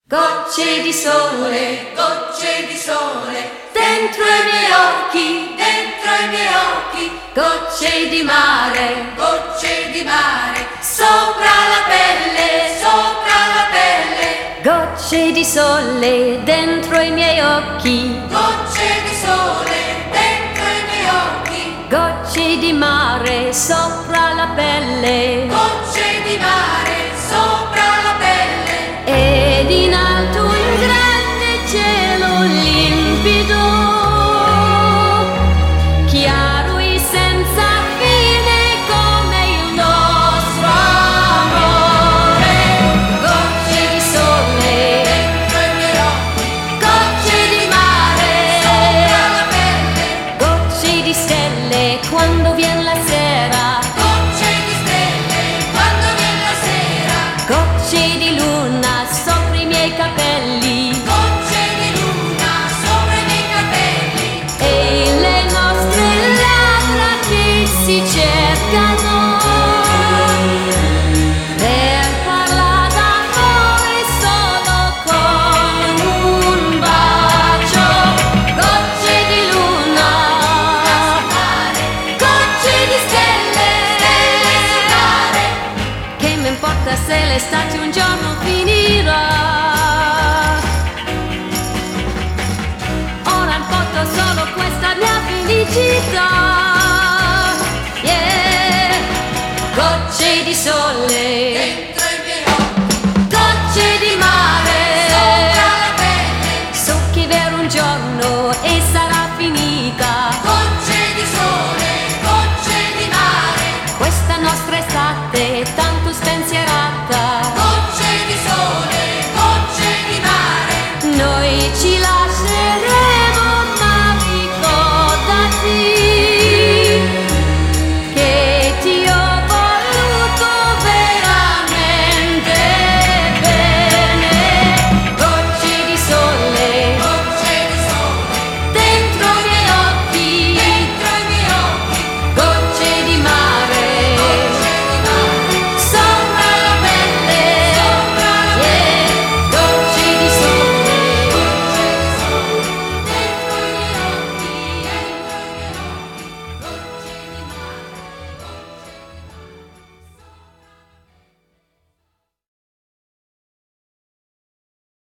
Gocce di sole dentro i miei occhi, gocce di mare sopra la pelle, gocce di sole dentro i miei occhi, gocce di mare sopra la pelle, gocce di mare sopra